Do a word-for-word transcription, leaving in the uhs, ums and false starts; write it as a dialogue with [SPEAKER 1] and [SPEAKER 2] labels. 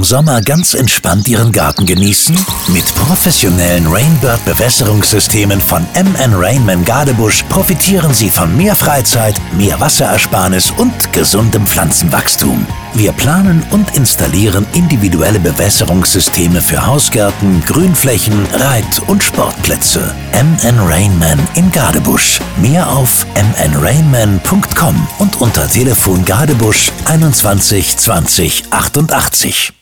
[SPEAKER 1] im Sommer ganz entspannt Ihren Garten genießen? Mit professionellen Rainbird-Bewässerungssystemen von M N Rainman Gadebusch profitieren Sie von mehr Freizeit, mehr Wasserersparnis und gesundem Pflanzenwachstum. Wir planen und installieren individuelle Bewässerungssysteme für Hausgärten, Grünflächen, Reit- und Sportplätze. M N Rainman in Gadebusch. Mehr auf m n rainman punkt com und unter Telefon Gadebusch einundzwanzig zwanzig achtundachtzig.